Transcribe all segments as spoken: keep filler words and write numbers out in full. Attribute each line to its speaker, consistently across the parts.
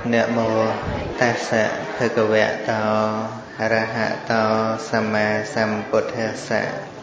Speaker 1: Namo tassa bhagavato arahato samma sambuddhassa.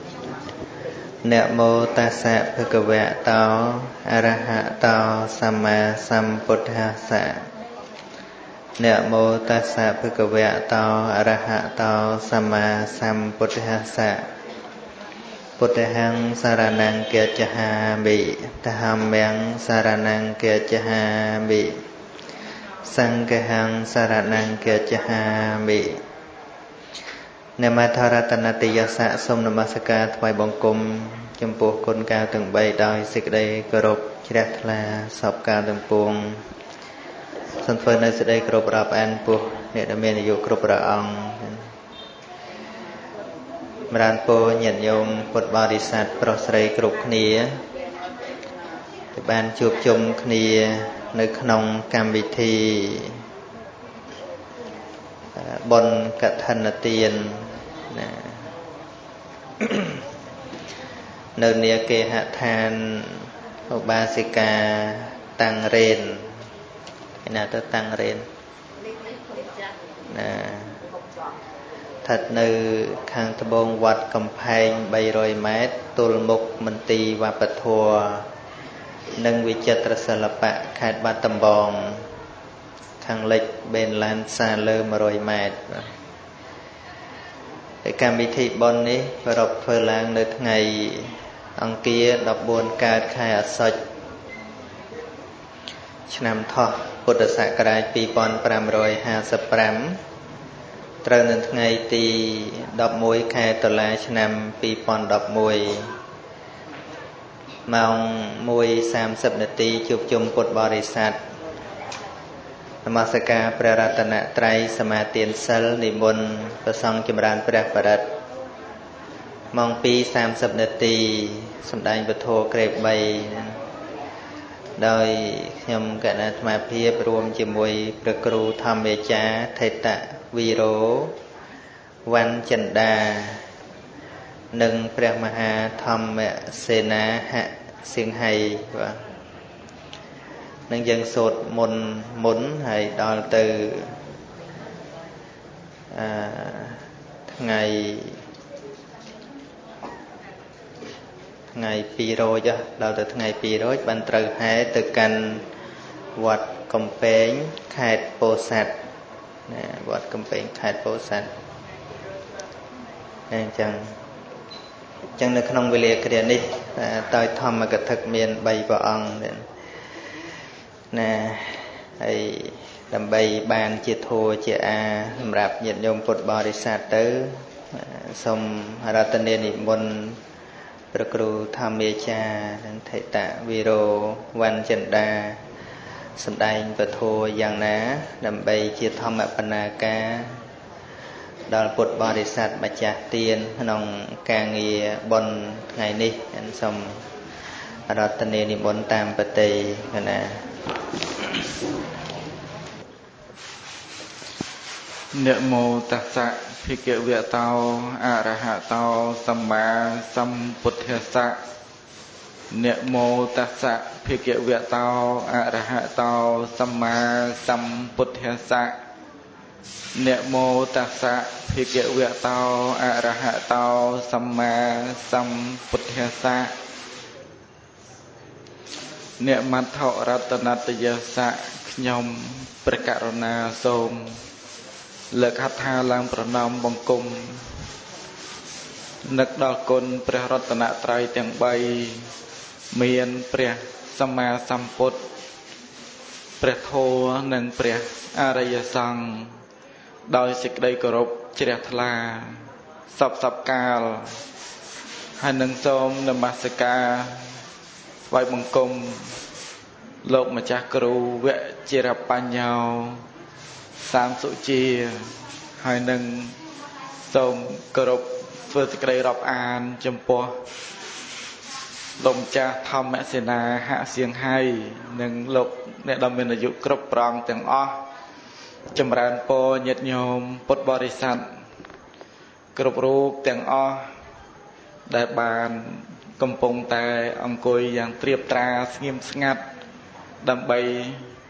Speaker 1: Namo tassa bhagavato arahato samma sambuddhassa. Namo tassa bhagavato arahato samma sambuddhassa. Buddhang saranang gacchami, dhammang saranang gacchami, sanghang saranang gacchami. នមថរតនតយស័កសូមនមស្ការថ្វាយបង្គំចំពោះគុណកាលទាំងបីដោយសេចក្តីគោរពជ្រះថ្លាសពកាលទាំងពួងសូមធ្វើនៅសេចក្តីគោរពរាប់អានពោះអ្នកដែលមានអាយុគ្រប់ព្រះអង្គម្រានពោញាតិញោមពុទ្ធបរិស័ទប្រុសស្រីគ្រប់គ្នាដែលបានជួបជុំគ្នានៅក្នុងកម្មវិធីបុណ្យកឋិនទានណានៅនាគេហដ្ឋានឧបាសិកាតាំងរេនឯណាទៅតាំងរេនណាស្ថិតនៅខាងត្បូងវត្តកំផែងបីរយម៉ែត្រទល់មុខមន្ទីរវប្បធម៌និងវិចិត្រសិល្បៈខេត្តបាត់ដំបងខាងលិចបេនឡានផ្សារលើមួយរយម៉ែត្រហើយកម្មវិធីបុណ្យនេះប្រពធ្វើឡើងនៅថ្ងៃអង្គារដប់បួនកើតខែអាសត់ឆ្នាំថោះពុទ្ធសករាជពីរពាន់ប្រាំរយហាសិបប្រាំត្រូវនៅថ្ងៃទីដប់មួយខែតុលាឆ្នាំពីរពាន់ដប់មួយម៉ោងមួយសាមសិបនាទីជួបជុំពុទ្ធបរិស័ទនមស្ការព្រះរតនត្រ័យសមាទានសិលនិមន្តព្រះសង្ឃចម្រើនព្រះបរិត្តម៉ោងពីរសាមសិបនាទីសម្ដែងពធក្រេបបីដោយខ្ញុំគណៈអាត្មាភាពរួមជាមួយព្រះគ្រូធម្មអាចារ្យថេតវីរោវណ្ណចិន្តានិងព្រះមហាធម្មសេនាហសិង្ហីបាទនឹងយើងសូត្រមុនមុនហើយដល់ទៅអឺថ្ងៃថ្ងៃពីររោចដល់ទៅថ្ងៃពីររោចបានត្រូវហែទៅកាន់វត្តកំពែងខេត្តពោធិ៍សាត់ណាវត្តកំពែងខេត្តពោធិ៍សាត់អញ្ចឹងអញ្ចឹងនៅក្នុងវេលាគ្រានេះតើធម្មកថាមានបីព្រះអង្គណាហើយដើម្បីបានជាធัวជាអាសម្រាប់ញាតិញោមពុទ្ធបរិស័ទទៅសូមរតនានិមន្តព្រះគ្រូធម្មអាចារ្យនិងថេតវីរោវណ្ណចិន្តាសម្ដែងពធយ៉ាងណាដើម្បីជាធម្មបណ្ណាការដល់ពុទ្ធបរិស័ទម្ចាស់ទានក្នុងការងារបុណ្យថ្ងៃនេះសូមរតនានិមន្តតាមបទណា
Speaker 2: นะโมตัสสะภะคะวะโตอะระหะโตสัมมาสัมพุทธัสสะนะโมตัสสะภะคะวะโตอะระหะโตสัมมาสัมพุทธัสสะนะโมตัสสะภะคะวะโตอะระหะโตสัมมาสัมพุทธัสสะអ្នកមត្ថរតនតយស័កខ្ញុំព្រះករុណាសូមលើកហដ្ឋាឡើងប្រណម្យបង្គំនឹកដល់គុណព្រះរតនត្រ័យទាំងបីមានព្រះសម្មាសម្ពុទ្ធព្រះធម៌និងព្រះអរិយសង្ឃដោយសេចក្តីគោរពជ្រះថ្លាសពសពកាលហើយនឹងសូមនមស្ការថ្វាយបង្គំលោកម្ចាស់គ្រូវជារបញ្ញោសាមសុជាហើយនឹងសូមគោរពធ្វើសេចក្តីរាប់អានចំពោះលោកម្ចាស់ធម្មសេនាហសៀងហៃនិងលោកអ្នកដែលមានអាយុគ្រប់ប្រងទាំងអស់ចម្រើនពរញាតិញោមពុទ្ធបរិស័ទគ្រប់រូបទាំងអស់ដែលបានកំពុងតែអង្គុយយ៉ាងត្រៀបត្រាស្ងៀមស្ងាត់ដើម្បី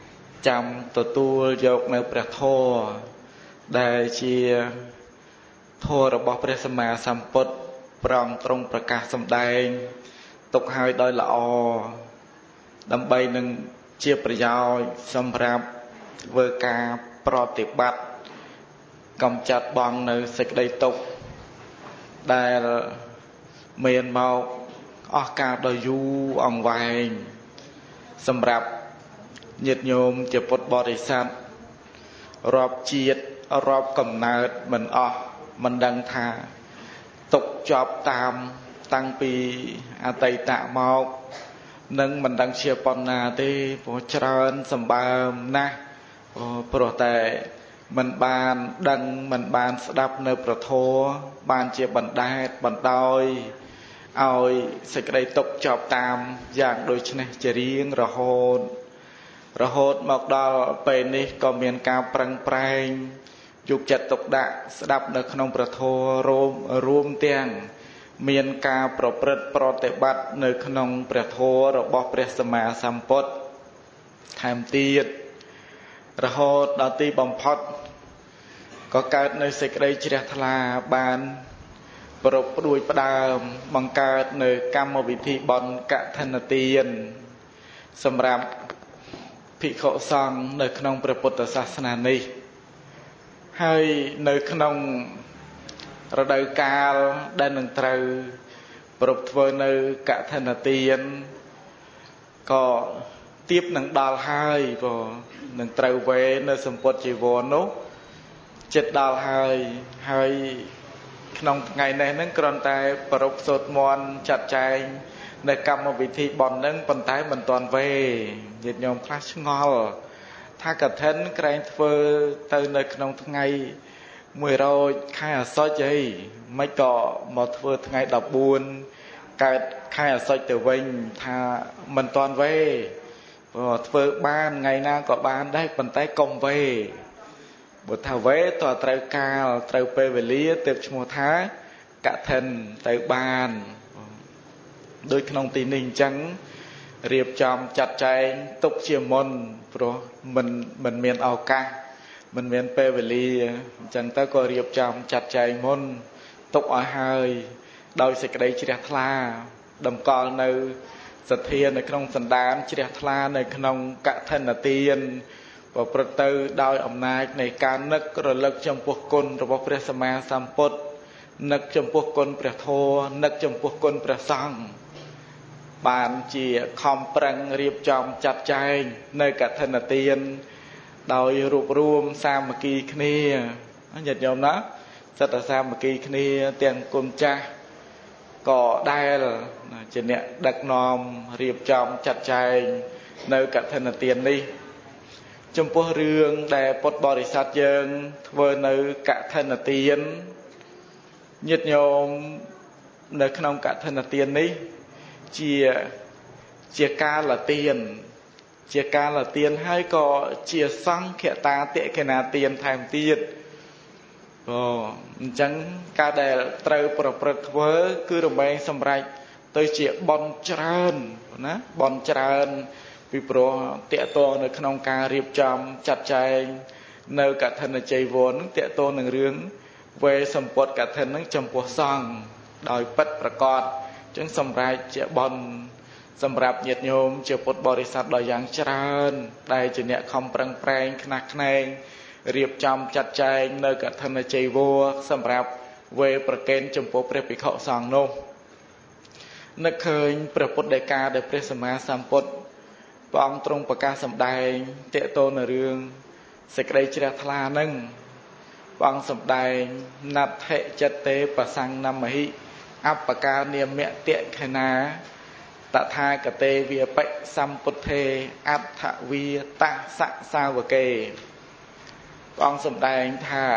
Speaker 2: ចាំទទួលយកនៅព្រះធម៌ដែលជាធម៌របស់ព្រះសម្មាសម្ពុទ្ធប្រងទ្រង់ប្រកាសសម្ដែងទុកឲ្យដោយល្អដើម្បីនឹងជាប្រយោជន៍សម្រាប់ធ្វើការប្រតិបត្តិកំចាត់បងនៅសេចក្តីទុក្ខដែលមានមកអស់កាលដ៏យូរអង្វែងសម្រាប់ញាតិញោមជាពុទ្ធបរិស័ទរាប់ជាតិរាប់កំណើតមិនអស់មិនដឹងថាទុកជាប់តាមតាំងពីអតីតមកនឹងមិនដឹងជាប៉ុណ្ណាទេព្រោះច្រើនសម្បើមណាស់ព្រោះតែមិនបានដឹងមិនបានស្ដាប់នៅប្រធមបានជាបណ្ដែតបណ្ដោយឲ្យសេចក្តីទុកជាប់តាមយ៉ាងដូចនេះជារៀងរហូតរហូតមកដល់ពេលនេះក៏មានការប្រឹងប្រែងយកចិត្តទុកដាក់ស្ដាប់នៅក្នុងព្រះធម៌រួមរួមទាំងមានការប្រព្រឹត្តប្រតិបត្តិនៅក្នុងព្រះធម៌របស់ព្រះសម្មាសម្ពុទ្ធថែមទៀតរហូតដល់ទីបំផុតក៏កើតនៅសេចក្តីជ្រះថ្លាបានប្រពព្រួយផ្ដើមបង្កើតនៅកម្មវិធីបុណ្យកឋិនទានសម្រាប់ភិក្ខុសង្ឃនៅក្នុងព្រះពុទ្ធសាសនានេះហើយនៅក្នុងរដូវកាលដែលនឹងត្រូវប្រពធ្វើនៅកឋិនទានក៏ទៀបនឹងដល់ហើយក៏នឹងត្រូវវេនៅសម្ពុតជីវរនោះចិត្តដល់ហើយហើយក្នុងថ្ងៃនេះនឹងគ្រាន់តែប្រពសូត្រមន្តចាត់ចែងនៅកម្មវិធីបន់នឹងប៉ុន្តែមិនទាន់វេញាតិញោមខ្លះឆ្ងល់ថាកឋិនក្រែងធ្វើទៅនៅក្នុងថ្ងៃមួយរោចខែអាសត់អីមិនក៏មកធ្វើថ្ងៃដប់បួនកើតខែអាសត់ទៅវិញថាមិនទាន់វេព្រោះធ្វើបានថ្ងៃណាក៏បានដែរប៉ុន្តែកុំវេបើថាវេតើត្រូវកាលត្រូវពេលវេលាទើបឈ្មោះថាកឋិនទៅបានដូចក្នុងទីនេះអញ្ចឹងរៀបចំចាត់ចែងទុកជាមុនព្រោះមិនមិនមានឱកាសមិនមានពេលវេលាអញ្ចឹងទៅក៏រៀបចំចាត់ចែងមុនទុកឲ្យហើយដោយសេចក្តីជ្រះថ្លាតម្កល់នៅសទ្ធានៅក្នុងសន្តានជ្រះថ្លានៅក្នុងកឋិនទានប្រព្រឹត្តទៅដោយអំណាចនៃការនឹករលឹកចំពោះគុណរបស់ព្រះសម្មាសម្ពុទ្ធនឹកចំពោះគុណព្រះធម៌នឹកចំពោះគុណព្រះសង្ឃបានជាខំប្រឹងរៀបចំចាត់ចែងនៅកឋិនទានដោយរួបរวมសាមគ្គីគ្នាញាតិញោមណាសិតតែសាមគ្គីគ្នាទាំងគុណចាស់ក៏ដែលជាអ្នកដឹកនាំរៀបចំចាត់ចែងនៅកឋិនទាននេះចំពោះរឿងដែលពុទ្ធបរិស័ទយើងធ្វើនៅកឋិនទានញាតិញោមនៅក្នុងកឋិនទាននេះជាជាកាលទានជាកាលទានហើយក៏ជាសង្ឃតាតិកណាទានថែមទៀតអូអញ្ចឹងការដែលត្រូវប្រព្រឹត្តធ្វើគឺរមែងសម្រេចទៅជាបន់ច្រើនណាបន់ច្រើនពីព្រោះតេតងនៅក្នុងការរៀបចំចាត់ចែងនៅកឋិនជ័យវរនឹងតេតងនឹងរឿងវេសម្ពុតកឋិននឹងចំពោះសង្ឃដោយពិតប្រកបអញ្ចឹងសម្រេចជាបន់សម្រាប់ញាតិញោមជាពុទ្ធបរិស័ទដ៏យ៉ាងច្រើនដែលជាអ្នកខំប្រឹងប្រែងខ្នះខ្នែងរៀបចំចាត់ចែងនៅកឋិនជ័យវរសម្រាប់វេប្រកេនចំពោះព្រះភិក្ខុសង្ឃនោះនឹកឃើញព្រះពុទ្ធដីកាដែលព្រះសម្មាសម្ពុទ្ធព្រះអង្គទ្រង់ប្រកាសសម្ដែងតេតងនៅរឿងសេចក្តីជ្រះថ្លានឹងព្រះអង្គសម្ដែងណដ្ឋិចិត្តទេបសង្ណមហិអបកានាមតេខណាតថាគតេវិបិសម្ពុទ្ធេអដ្ឋវិតសសាវកេព្រះអង្គសម្ដែងថា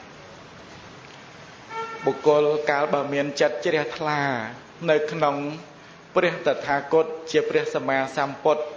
Speaker 2: បុគ្គលកាលបើមានចិត្តជ្រះថ្លានៅក្នុងព្រះតថាគតជាព្រះសម្មាសម្ពុទ្ធ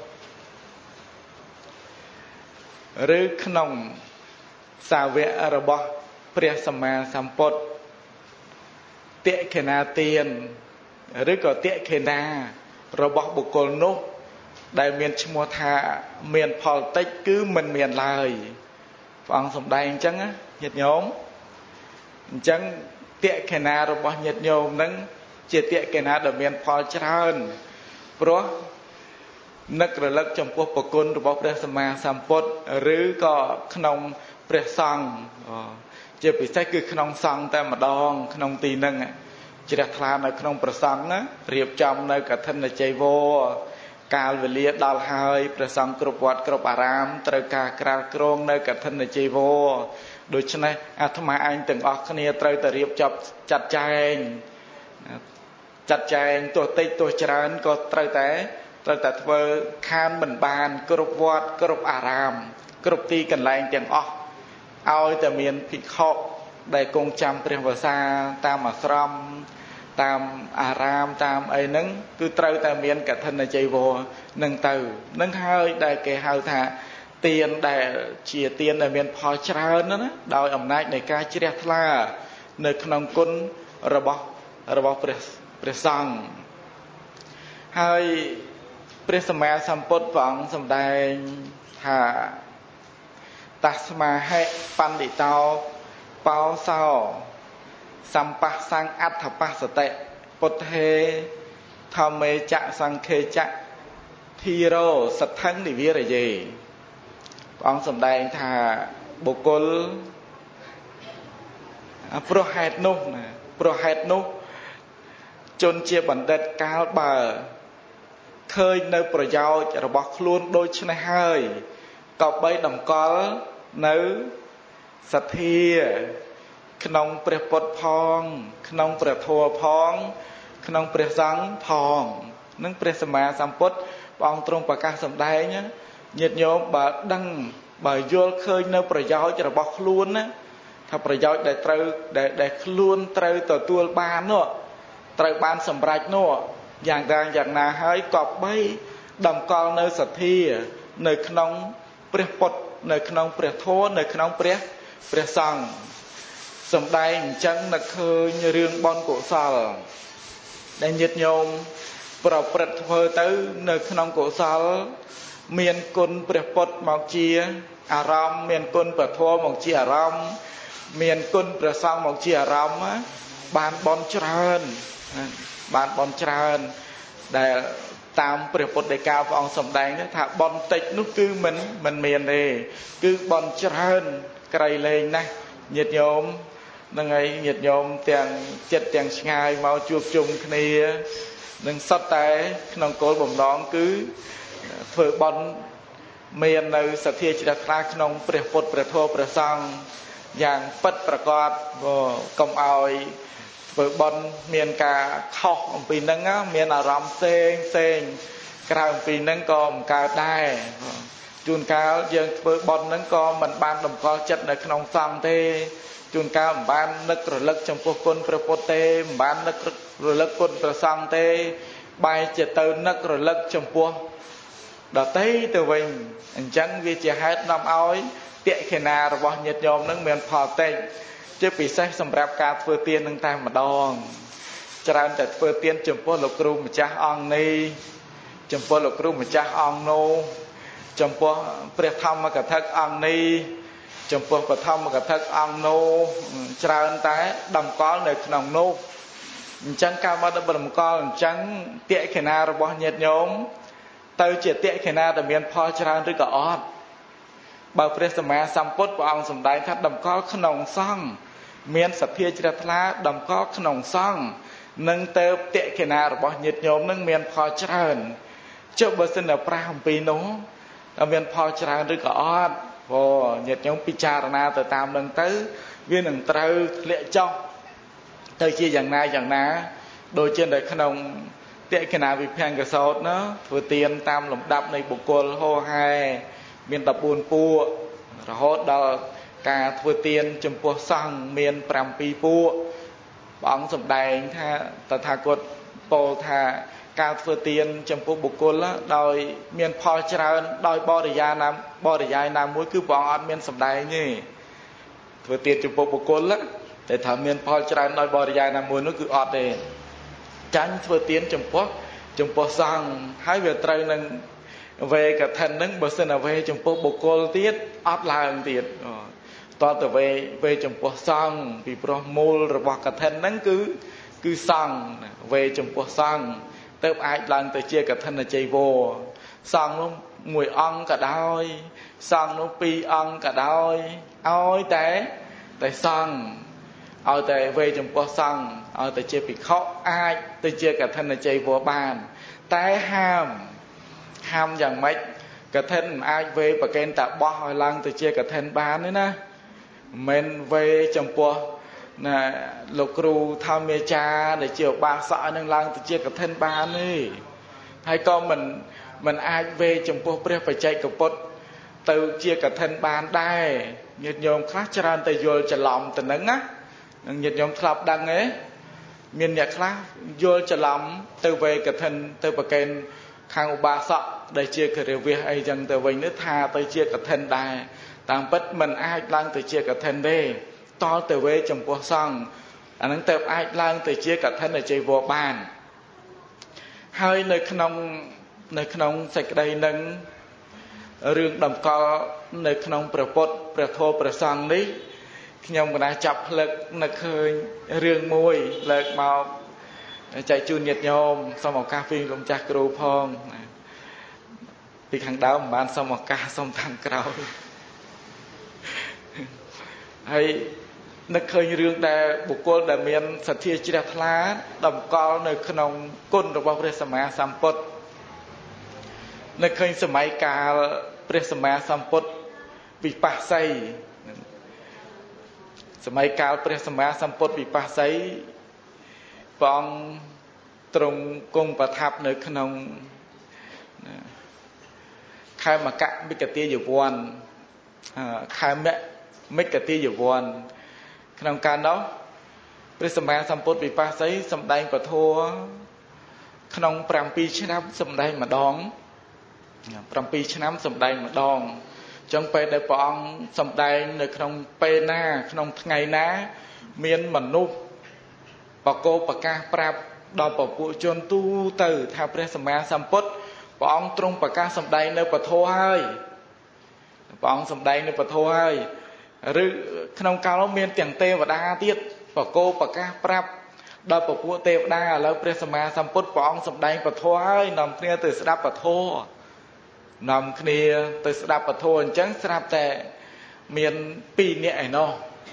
Speaker 2: ឬក្នុងសាវករបស់ព្រះសម្មាសម្ពុទ្ធតេខេណាទានឬក៏តេខេណារបស់បុគ្គលនោះដែលមានឈ្មោះថាមានផលតិចគឺមិនមានឡើយព្រះអង្គសម្ដែងអញ្ចឹងញាតិញោមអញ្ចឹងតេខេណារបស់ញាតិញោមហ្នឹងជាតេខេណាដែលមានផលច្រើនព្រោះនឹករលឹកចំពោះប្រគុណរបស់ព្រះសម្មាសម្ពុទ្ធឬក៏ក្នុងព្រះសង្ឃជាពិសេសគឺក្នុងសង្ឃតែម្ដងក្នុងទីហ្នឹងជ្រះថ្លានៅក្នុងព្រះសង្ឃរៀបចំនៅកឋិនចីវរកាលវេលាដល់ហើយព្រះសង្ឃគ្រប់វត្តគ្រប់អារាមត្រូវការក្រាលគ្រងនៅកឋិនចីវរដូច្នេះអាត្មាឯងទាំងអស់គ្នាត្រូវតែរៀបចំចាត់ចែងចាត់ចែងទោះតិចទោះច្រើនក៏ត្រូវតែត្រូវតែធ្វើខានមិនបានគ្រប់វត្តគ្រប់អារាមគ្រប់ទីកន្លែងទាំងអស់ឲ្យតែមានភិក្ខុដែលគង់ចាំព្រះវស្សាតាមអាស្រមតាមអារាមតាមអីហ្នឹងគឺត្រូវតែមានកឋិនចីវរនឹងទៅនឹងហើយដែលគេហៅថាទានដែលជាទានដែលមានផលច្រើនណាដោយអំណាចនៃការជ្រះថ្លានៅក្នុងគុណរបស់របស់ព្រះព្រះសង្ឃហើយព្រះសម្មាសម្ពុទ្ធព្រះអង្គសម្ដែងថាតស្មាហិបណ្ឌិតោបោសោសម្បស្សង្ឃអដ្ឋបស្សតិពុទ្ធេធម្មេចៈសង្ឃេចៈធីរោសទ្ធិនិវិរយេព្រះអង្គសម្ដែងថាបុគ្គលព្រោះហេតុនោះណាព្រោះហេតុនោះជនជាបណ្ឌិតកាលបើឃើញនៅប្រយោជន៍របស់ខ្លួនដូចនេះហើយក៏បីតម្កល់នៅសទ្ធាក្នុងព្រះពុទ្ធផងក្នុងព្រះធម៌ផងក្នុងព្រះសង្ឃផងនឹងព្រះសម្មាសម្ពុទ្ធព្រះអង្គទ្រង់ប្រកាសសម្ដែងញាតិញោមបើដឹងបើយល់ឃើញនៅប្រយោជន៍របស់ខ្លួនណាថាប្រយោជន៍ដែលត្រូវដែលដែលខ្លួនត្រូវទទួលបាននោះត្រូវបានសម្រេចនោះយ៉ាងណាយ៉ាងណាហើយក៏បីតម្កល់នៅសទ្ធានៅក្នុងព្រះពុទ្ធនៅក្នុងព្រះធម៌នៅក្នុងព្រះព្រះសង្ឃសម្ដែងអញ្ចឹងនឹកឃើញរឿងបុណ្យកុសលដែលញាតិញោមប្រព្រឹត្តធ្វើទៅនៅក្នុងកុសលមានគុណព្រះពុទ្ធមកជាអារម្មណ៍មានគុណព្រះធម៌មកជាអារម្មណ៍មានគុណព្រះសង្ឃមកជាអារម្មណ៍បានបុណ្យច្រើនបានបុណ្យច្រើនដែលតាមព្រះពុទ្ធដីកាព្រះអង្គសម្ដែងថាបុណ្យតិចនោះគឺមិនមិនមានទេគឺបុណ្យច្រើនក្រៃលែងណាស់ញាតិញោមនឹងហើយញាតិញោមទាំងចិត្តទាំងឆ្ងាយមកជួបជុំគ្នានឹងសុទ្ធតែក្នុងគោលបំណងគឺធ្វើបុណ្យមាននៅសទ្ធាជ្រះថ្លាក្នុងព្រះពុទ្ធព្រះធម៌ព្រះសង្ឃយ៉ាងពិតប្រាកដកុំឲ្យធ្វើបុណ្យមានការខុសអំពីហ្នឹងមានអារម្មណ៍ផ្សេងផ្សេងក្រៅអំពីហ្នឹងក៏មិនកើតដែរជួនកាលយើងធ្វើបុណ្យហ្នឹងក៏មិនបានតម្កល់ចិត្តនៅក្នុងសង្ឃទេជួនកាលមិនបាននឹករលឹកចំពោះគុណព្រះពុទ្ធទេមិនបាននឹករលឹកគុណព្រះសង្ឃទេបែរជាទៅនឹករលឹកចំពោះដតីទៅវិញអញ្ចឹងវាជាហេតុនាំឲ្យតេខេណារបស់ញាតិញោមនឹងមានផលតិចជាពិសេសសម្រាប់ការធ្វើទាននឹងតែម្ដងច្រើនតែធ្វើទានចំពោះលោកគ្រូម្ចាស់អង្គនេះចំពោះលោកគ្រូម្ចាស់អង្គនោះចំពោះព្រះធម្មកថាអង្គនេះចំពោះបឋមកថាអង្គនោះច្រើនតែតម្កល់នៅក្នុងនោះអញ្ចឹងការមកតម្កល់អញ្ចឹងតេខេណារបស់ញាតិញោមទៅជាតេខេណាដែលមានផលច្រើនឬក៏អត់បើព្រះសម្មាសម្ពុទ្ធព្រះអង្គសម្ដែងថាតម្កល់ក្នុងសង្ឃមានសទ្ធាជ្រះថ្លាតម្កល់ក្នុងសង្ឃនឹងទៅតេខេណារបស់ញាតិញោមនឹងមានផលច្រើនចុះបើសិនតែប្រាស់អំពីនោះតើមានផលច្រើនឬក៏អត់ព្រោះញាតិញោមពិចារណាទៅតាមនឹងទៅវានឹងត្រូវធ្លាក់ចុះទៅជាយ៉ាងណាយ៉ាងណាដូចជានៅក្នុងតេខេណាវិភង្គសោតណាធ្វើទានតាមលំដាប់នៃបុគ្គលហោហែមានដប់បួនពួករហូតដល់ការធ្វើទានចំពោះសង្ឃមានប្រាំពីរពួរព្រះអង្គសម្ដែងថាតថាគតពោលថាការធ្វើទានចំពោះបុគ្គលដោយមានផលច្រើនដោយបរិយាណាបរិយាយណាមួយគឺព្រះអង្គអត់មានសម្ដែងទេធ្វើទានចំពោះបុគ្គលតែថាមានផលច្រើនដោយបរិយាយណាមួយនោះគឺអត់ទេចាញ់ធ្វើទានចំពោះចំពោះសង្ឃហើយវាត្រូវនឹង về cả thân nâng bớt xin là về trong phố bộ cô tiết ót lang tiết to từ về về trong phố sang vì pro mô rồi bỏ cả thân nâng cứ cứ sang về trong phố sang tới ai lang tới chia cả thân là chạy vô sang nó mùi ong cả đôi sang nó pi ong cả đôi ôi té tại sang ở tại về trong phố sang ở tại chia bị khó ai tới chia cả thân là chạy vô bàn té ham hamอย่างmấy cả thân ai về và kênh tạ bỏ hỏi lăng từ chia cả thân bán đấy na mình về trong po nè lục ru tham mê cha để chiều ba sợ nâng lăng từ chia cả thân bán đi hay con mình mình ai về trong po pre phải chạy cả pot từ chia cả thân bán đây nhiệt nhôm khác cho từ vô trở lòng từ nắng á nhiệt nhôm club đăng ấy miền nhật khác vô trở lòng từ về cả thân từ và kênh khang ba sợ để chia cái việc ấy chẳng từ vinh nước tha tới chia cả thân đài tạm bất mình ai lang từ chia cả thân đây to từ về trong cuộc sống anh ấy tập ai lang từ chia cả thân để chơi vô bàn hơi nơi khung nơi khung sạch đây nâng riêng đầm co nơi khung propot proto prosang đấy nhom cái này chập lực nơi khơi riêng môi lực màu chạy chun nhiệt nhôm sau một cà phê cũng chặt cừu phong thì thằng đó mà ăn xong một ca xong thằng cầu hay nó khơi riêng đại buộc cô đại miền sạch thiê chỉ đặt lá đầm co nơi khung côn rồi bao giờ mà sampot nó khơi sớm mấy cả presma sampot bị pa say sớm mấy cả presma sampot bị pa say phong trong cung và tháp nơi khung khai mà cạn mấy cái tia dầu vòn khai mẹ mấy cái tia dầu vòn trong can đó Prisma Sampot bị pa sấy sầm đay và thua trong prampi chém sầm đay mà đón prampi chém sầm đay mà đón trong pe đại phong sầm đay nơi trong pe na trong ngày ná miền mẩn núp bà cô bà ca prap đo bà phụ chôn tu từ theo Prisma Sampot bà ông trung bà ca sầm đay nơi bà thua hơi bà ông sầm đay nơi bà thua hơi rư trong cao nó miền tiền tê và đa tiết bà cô bà ca prap đo bà phụ tê và đa là Prisma Sampot bà ông sầm đay bà thua hơi nằm kia từ sắp bà thua nằm kia từ sắp bà thua chẳng sắp tệ miền pi nhẹ nó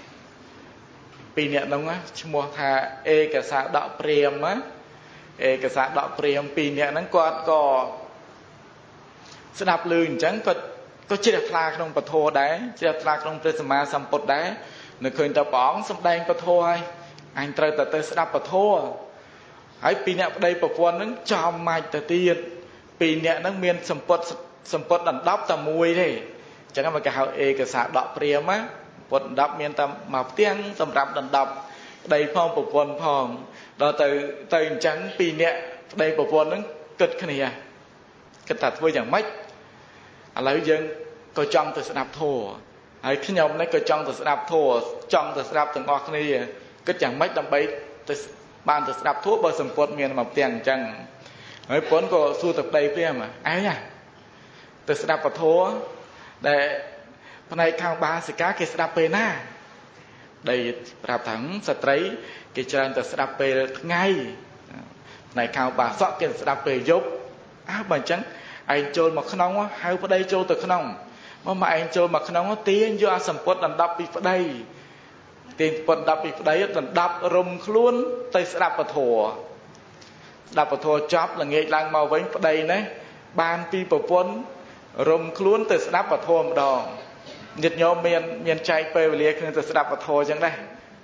Speaker 2: pi nhẹ đúng á mua thà e cả xã đạo priêm á e cả xã đạo priêm pi nhẹ nó quạt còสนับลืนจังก็ก็เชื่อพลาក្នុងปฐោដែរเชื่อพลาក្នុងព្រះសម្មាសម្ពុទ្ធដែរនៅឃើញតបងសំដែងពធហើយអញត្រូវតែទៅស្ដាប់ពធហើយពីរអ្នកប្តីប្រពន្ធហ្នឹងចំមាច់ទៅទៀតពីរអ្នកហ្នឹងមានសម្ពុតសម្ពុតដណ្ដប់តែមួយទេអញ្ចឹងមកគេហៅឯកសារដកព្រាមណាពុតដណ្ដប់មានតែមកផ្ទាំងសម្រាប់ដណ្ដប់ប្តីផងប្រពន្ធផងដល់ទៅទៅអញ្ចឹងពីរអ្នកប្តីប្រពន្ធហ្នឹងគិតគ្នាគិតថាធ្វើយ៉ាងម៉េចឥឡូវយើងក៏ចង់ទៅស្ដាប់ធម៌ហើយខ្ញុំនេះក៏ចង់ទៅស្ដាប់ធម៌ចង់ទៅស្ដាប់ទាំងអស់គ្នាគិតយ៉ាងម៉េចដើម្បីទៅបានទៅស្ដាប់ធម៌បើសម្ពុតមានមកផ្ទាំងអញ្ចឹងហើយប៉ុនក៏សួរទៅប្តីព្រាមឯងទៅស្ដាប់ពធដែលផ្នែកខាងបាសិកាគេស្ដាប់ពេលណាដែលប្រាប់ថាស្ត្រីគេច្រើនទៅស្ដាប់ពេលថ្ងៃផ្នែកខាងបាសក់គេស្ដាប់ពេលយប់អើបើអញ្ចឹងឯងចូលមកក្នុងហៅប្តីចូលទៅក្នុងមកមកឯងចូលមកក្នុងទាញយកអាសម្ពុតដណ្ដប់ពីប្តីទាញពុតដណ្ដប់ពីប្តីដណ្ដប់រុំខ្លួនទៅស្ដាប់ពធស្ដាប់ពធចប់ល្ងាចឡើងមកវិញប្តីនេះបានពីប្រពន្ធរុំខ្លួនទៅស្ដាប់ពធម្ដងញាតិញោមមានមានចែកពេលវេលាគ្នាទៅស្ដាប់ពធអញ្ចឹងដែរ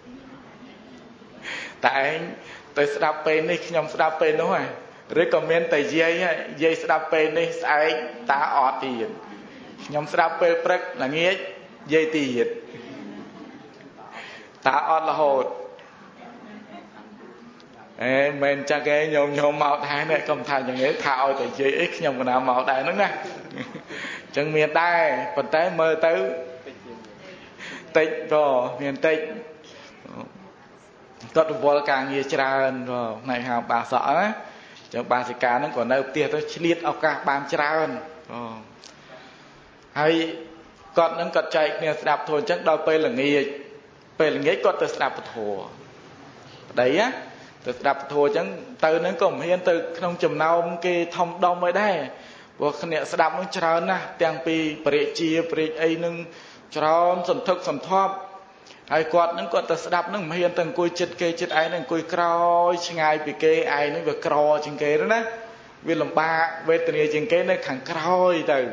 Speaker 2: តែឯងទៅស្ដាប់ពេលនេះខ្ញុំស្ដាប់ពេលនោះហ៎ឬក៏មានតែយាយយាយស្ដាប់ពេលនេះស្អែកតាអត់ទៀតខ្ញុំស្ដាប់ពេលព្រឹកល្ងាចយាយទៀតតាអត់រហូតអេមិនចាក់ឯងញោមញោមមកដែរនេះកុំថាយ៉ាងនេះថាឲ្យតែយាយអីខ្ញុំកណាមកដែរហ្នឹងណាអញ្ចឹងមានដែរប៉ុន្តែមើលទៅតិចក៏មានតិចគាត់រវល់ការងារច្រើនក៏ផ្នែកហៅបាសក់ណាចឹងបាសិកាហ្នឹងក៏នៅផ្ទះទៅឆ្លៀតឱកាសបានច្រើន hay con nâng cật chạy nè đạp thua chắc đau pe là nghề pe là nghề con từ đạp thua đấy á từ đạp thua chẳng từ nâng cổng hiên từ không chùm nào kia thông đông mới đây và nè đạp nó trơn nè tiếng pi bể chia bể ấy nâng trơn sần thức sần thop hay quạt nâng quạt từ đạp nâng hiên từng cùi chết kê chết ấy nâng cùi cào ngay bị kê ấy nâng việc cào trên kê đó nè vì làm ba về từ này trên kê nâng khẳng cào từ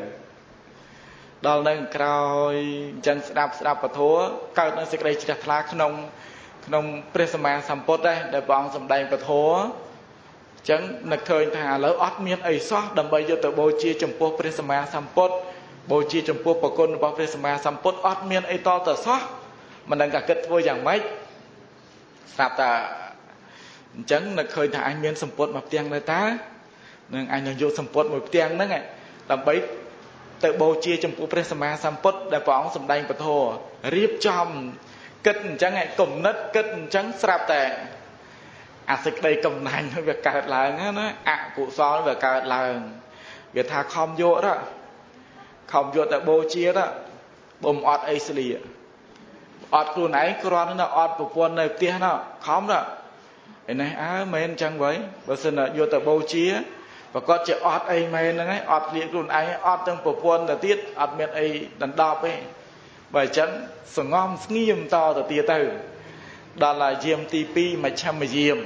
Speaker 2: đó nâng cào chân đạp đạp và thua cao nâng sẽ đây chỉ đặt lá không nông presma sampot đây để bọn sầm đầy và thua chẳng nực thời thà lỡ ót miên ấy xót đầm bây giờ từ bồ chia chấm po presma sampot bồ chia chấm po bồ côn bồ presma sampot ót miên ấy to từ xót mình đang cả kết vui dạng mấy sạp ta chẳng nực thời thà anh miên sampot một tiếng nơi ta nên anh đang vô sampot một tiếng đó nghe đầm bây từ bồ chia chấm po presma sampot để bọn sầm đầy và thua riệp chom kết chẳng ngày cùng nết kết chẳng sạp tệ à xích đây cầm này nó việc cài lại nó ạ cụ so về cài lại việc thà không vô đó không vô tại bô chia đó bồm ọt ấy xử lý ọt luôn ấy con nó ọt của quân này tia nó không đó cái này á men chẳng với bữa xin là vô tại bô chia và có chuyện ọt ấy men nó ấy ọt liền luôn ấy ọt trong của quân là tiết ọt men ấy đần đọp ấy bởi chẳng sừng ngon nghiêm to từ tia từ đó là diêm tivi mà chăm mà diêm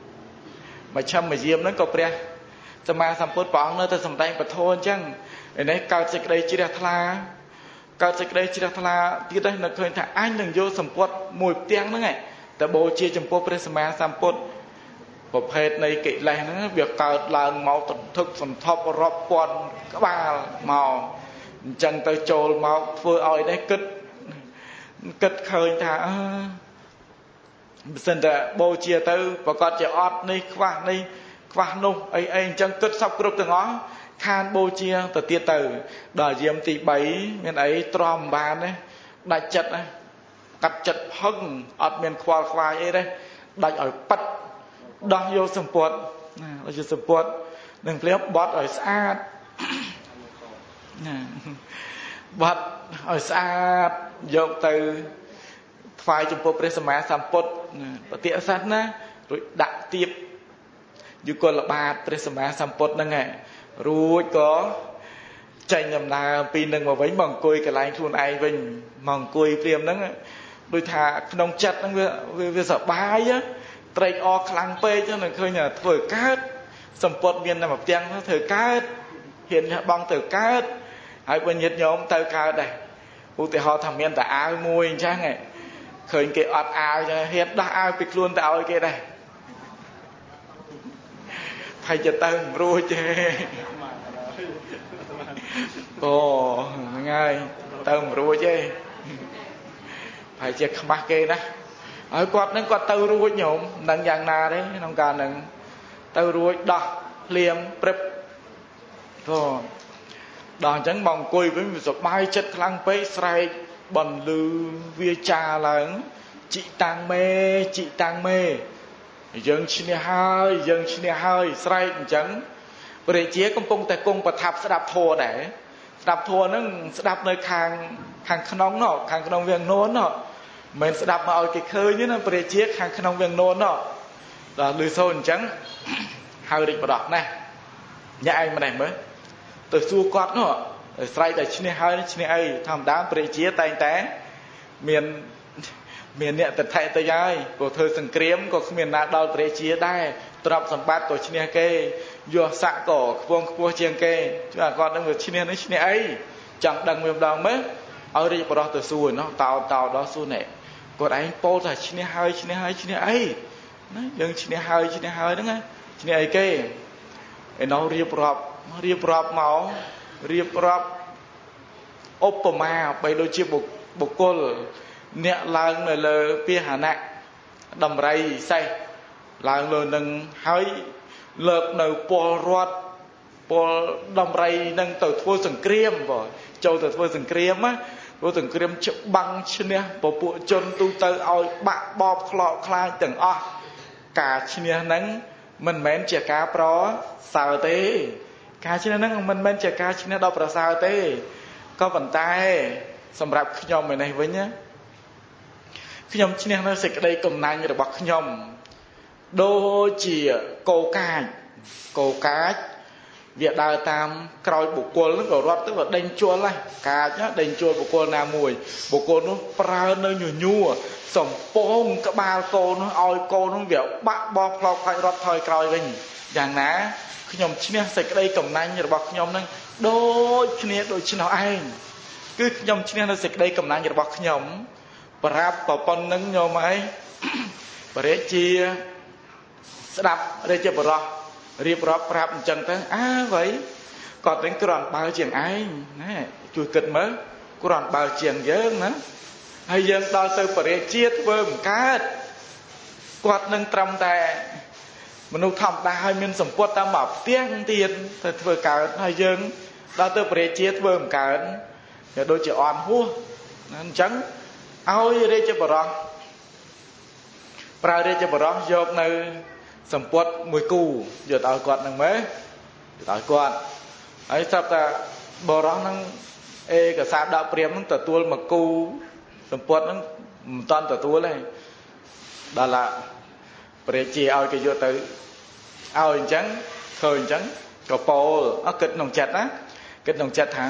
Speaker 2: mà chăm mà diêm nó có pre cho mà sắm phốt bóng nó ta sắm tay và thôi chăng để đấy cao dịch đây chỉ là thla cao dịch đây chỉ là thla tia đây là khơi thà anh đừng vô sắm phốt mùi tiếng nữa này tại bố chia chấm phốt pre mà sắm phốt bộ phết này kỹ lại nó việc cao là máu thức sắm thop rop quan các bà màu chẳng tới trồi máu vừa oi đấy cứt kết khơi thà xin ra bố chia tới và con trẻ ọt này khoa này khoa nung ấy ấy chẳng kết sắp group từ ngó khan bố chia từ tiết từ đòi diêm tỷ bảy miền ấy tròn bàn đấy đại chật này cắt chật hưng ọt miền khoa khoa ấy đây đại ở bắt đo vô sầm puột là vô sầm puột đừng lấy bọt ở xa bọt ở xa vô từ phải chụp bộ presma sampot và tiện sát na rồi đặt tiếp dù còn là ba presma sampot năng ngày rồi có chạy nhầm là pin đừng mà với mỏng cùi cái lạnh thun ai vinh mỏng cùi phim đó đôi thà nông chặt nó về về sợ bái á trai o khăng pe cho nên khơi nhà thời cát sampot miền nằm ở tiếng nó thời cát hiện băng thời cát ai bên nhiệt nhóm tao cao đây u thì họ thằng miền tại áo môi chắc này khơi cái ọt áo cho hết đã áo bị luôn tạo cái đây phải cho tao rồi chứ ồ ngay tao rồi chứ phải cho mắc cái đó ở quạt nó quạt tao rồi nhổm đằng dạng na đấy không cần đằng tao rồi đỏ liềm prep rồi đỏ trắng bồng cùi với một số bay chất lăng pê sài bẩn lư vía trà là chị tăng mê chị tăng mê dân xin hai dân xin hai sài trắng về chế công công tại công và tháp sẽ đạp thua để đạp thua nó sẽ đạp nơi hàng hàng nóng nọ hàng nóng viên nón nọ mình sẽ đạp mà ở cái khơi như nó về chế hàng nóng viên nón nọ là lư sâu trắng hai định vào đọc này nhà anh mà này mới từ xua quát nó sài tại xin hai xin ai tham đám về chế tay té miền miền nhẹ tật thay tay ai của thời sừng kiếm của miền nào đào về chế đây tập sản bát của xin kê vừa xạ cổ vuông vuông chiên kê chứ là con đang người xin nó xin ấy chẳng đằng miền đằng mấy ở đây vào đó từ xui nó tàu tàu đó xui này còn anh po là xin hai xin hai xin ấy đừng xin hai xin hai đúng không xin ấy kê nó riệp rọp riệp rọp máu riệp rọp Opama bay đôi chia bục bục cô nè làng này là pia hà nạ đầm ray say làng là nâng hái lợp nấu po rót po đầm ray nâng từ thua sừng krem rồi châu từ thua sừng krem á thua sừng krem chụp băng trên nè bộ bộ chân tu tơ ao bạc bọp lọ khai từng o cả trên nè nắng mình mến chè cá pro sao thế ការឈ្នះហ្នឹងមិនមែនជាការឈ្នះដ៏ប្រសើរទេក៏ប៉ុន្តែសម្រាប់ខ្ញុំឯនេះវិញណាខ្ញុំឈ្នះនៅសេចក្តីកំណាញ់របស់ខ្ញុំដូចជាកោកាចកោកាចវាដើរតាមក្រោយបុគ្គលហ្នឹងក៏រត់ទៅក៏ដេញជួលដែរកាចណាដេញជួលបុគ្គលណាមួយបុគ្គលនោះប្រើនៅញញួរសំពងក្បាលកូននោះឲ្យកូននោះវាបាក់បោះផ្លោកផ្លាច់រត់ថយក្រោយវិញយ៉ាងណាខ្ញុំឈ្នះសេចក្តីកំណាញ់របស់ខ្ញុំហ្នឹងដូចគ្នាដូចឆ្នោឯងគឺខ្ញុំឈ្នះនៅសេចក្តីកំណាញ់របស់ខ្ញុំប្រាប់ប្រពន្ធនឹងញោមឯងបរិជាស្ដាប់រាជបរោះរៀបរាប់ប្រាប់អញ្ចឹងទៅអើវ៉ៃគាត់នឹងគ្រាន់បើជាងឯងណាជួយគិតមើលគ្រាន់បើជាងយើងណាហើយយើងដល់ទៅបរិជាធ្វើមិនកើតគាត់នឹងត្រឹមតែមនុស្សធម្មតាហើយមានសម្ពុតតាមមកផ្ទះទៀតទៅធ្វើកើតហើយយើងដល់ទៅបរិជាធ្វើមិនកើតវាដូចជាអន់ហួសអញ្ចឹងឲ្យរាជបរោះប្រើរាជបរោះយកនៅសម្ពុតមួយគូយកឲ្យគាត់នឹងមើលយកឲ្យគាត់ហើយស្រាប់តែបរោះនឹងអេកសាដកព្រាមនឹងទទួលមកគូសម្ពុតនឹងមិនតាន់ទទួលទេដល់ឡាព្រះជាឲ្យគេយកទៅឲ្យអញ្ចឹងឃើញអញ្ចឹងក៏ពោលអត់គិតក្នុងចិត្តណាគិតក្នុងចិត្តថា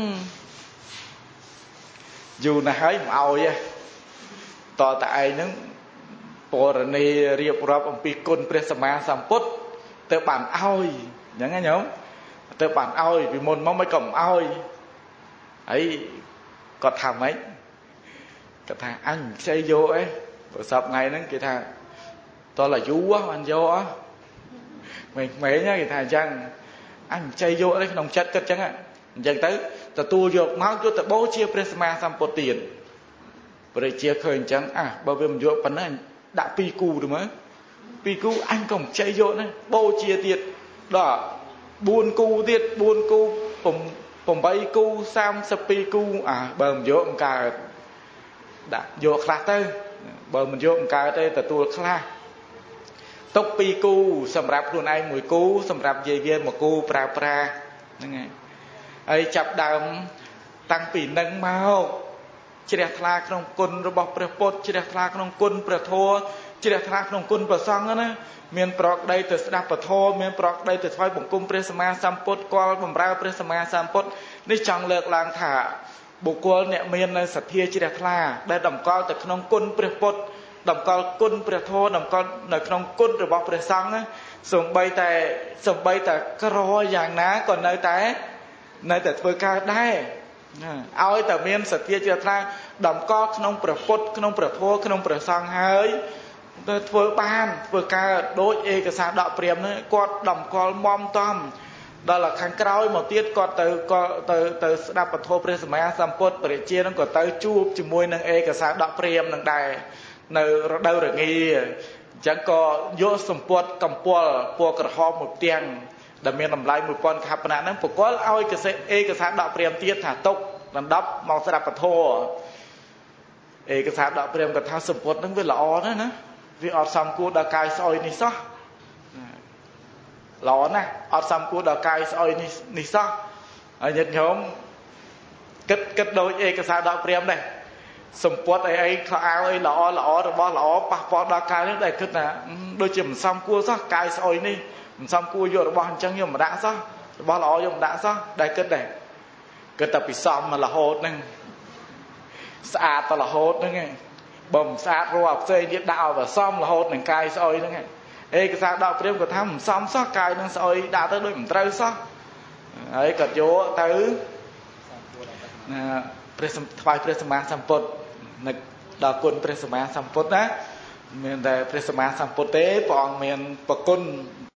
Speaker 2: យូរណាស់ហើយមិនឲ្យទេតតែឯងហ្នឹងពរនីរៀបរាប់អំពីគុណព្រះសម្មាសម្ពុទ្ធទៅបានឲ្យអញ្ចឹងណាញោមទៅបានឲ្យពីមុនមកមិនក៏មិនឲ្យហើយគាត់ថាម៉េចគាត់ថាអញខ្ចីយកអីប្រសពថ្ងៃហ្នឹងគេថាតលយូរបានយកអមេមេញគេថាអញ្ចឹងអញខ្ចីយកអីក្នុងចិត្តគិតអញ្ចឹងអញ្ចឹងទៅទទួលយកមកយកទៅបូជាព្រះសម្មាសម្ពុទ្ធទៀតព្រះជាឃើញអញ្ចឹងអះបើវាមិនយកប៉ុណ្ណឹងដាក់ពីរគូទៅមើលពីរគូអញក៏មិនខ្ចីយកណាបូជាទៀតដល់បួនគូទៀតបួនគូប្រាំគូសាមសិបពីរគូអើបើមិនយកមិនកើតដាក់យកខ្លះទៅបើមិនយកមិនកើតទេទទួលខ្លះទុកពីរគូសម្រាប់ខ្លួនឯងមួយគូសម្រាប់យាយវាមួយគូប្រើប្រាស់ហ្នឹងហើយហើយចាប់ដើមតាំងពីនឹងមកជ្រះថ្លាក្នុងគុណរបស់ព្រះពុទ្ធជ្រះថ្លាក្នុងគុណព្រះធម៌ជ្រះថ្លាក្នុងគុណព្រះសង្ឃណាមានប្រកដីទៅស្ដាប់ពធមានប្រកដីទៅថ្វាយបង្គំព្រះសម្មាសម្ពុទ្ធគាល់បំរើព្រះសម្មាសម្ពុទ្ធនេះចង់លើកឡើងថាបុគ្គលអ្នកមាននៅសទ្ធាជ្រះថ្លាដែលតម្កល់ទៅក្នុងគុណព្រះពុទ្ធតម្កល់គុណព្រះធម៌តម្កល់នៅក្នុងគុណរបស់ព្រះសង្ឃសំបីតែសំបីតែក្រយ៉ាងណាក៏នៅតែនៅតែធ្វើកើតដែរឲ្យតែមានសទ្ធាជ្រះថ្លាតម្កល់ក្នុងព្រះពុទ្ធក្នុងព្រះធម៌ក្នុងព្រះសង្ឃហើយទៅធ្វើបានធ្វើកើតដូចឯកសារដកព្រាមនេះគាត់តម្កល់មមតំដល់ខាងក្រោយមកទៀតគាត់ទៅគាត់ទៅទៅស្ដាប់ពធព្រះសម្មាសម្ពុទ្ធបរិជានឹងក៏ទៅជួបជាមួយនឹងឯកសារដកព្រាមនឹងដែរនៅរដូវរងាអញ្ចឹងក៏យកសម្ពុទ្ធកម្ពល់ពណ៌ក្រហមមួយផ្ទាំងដែលមានតម្លៃមួយពាន់ខបណៈហ្នឹងបកលឲ្យកសិឯកសារដកព្រាមទៀតថាទុកដណ្ដប់មកស្ដាប់ពធឯកសារដកព្រាមក៏ថាសម្ពុទ្ធហ្នឹងវាល្អណាស់ណាវាអត់សមគួរដល់កាយស្អុយនេះសោះល្អណាស់អត់សមគួរដល់កាយស្អុយនេះនេះសោះហើយញាតិញោមគិតគិតដូចឯកសារដកព្រាមដែរសម្ពុទ្ធអីអីខោអាវអីល្អល្អរបស់ល្អប៉ះពាល់ដល់កាយនេះតែគិតថាដូចជាមិនសមគួរសោះកាយស្អុយនេះមិនសមគួរយករបស់អញ្ចឹងយកមកដាក់សោះរបស់ល្អយកមកដាក់សោះដែលគិតដែរគិតតែពីសមមករហូតហ្នឹងស្អាតតរហូតហ្នឹងឯងបើមិនស្អាតរកផ្សេងទៀតដាក់ឲ្យវាសមរហូតនឹងកាយស្អុយហ្នឹងឯងឯកសារដកព្រាមក៏ថាមិនសមសោះកាយនឹងស្អុយដាក់ទៅដូចមិនត្រូវសោះហើយក៏យកទៅណាព្រះថ្វាយព្រះសម្មាសម្ពុទ្ធនឹកដល់គុណព្រះសម្មាសម្ពុទ្ធណាមានតែព្រះសម្មាសម្ពុទ្ធទេព្រះអង្គមានប្រគុណ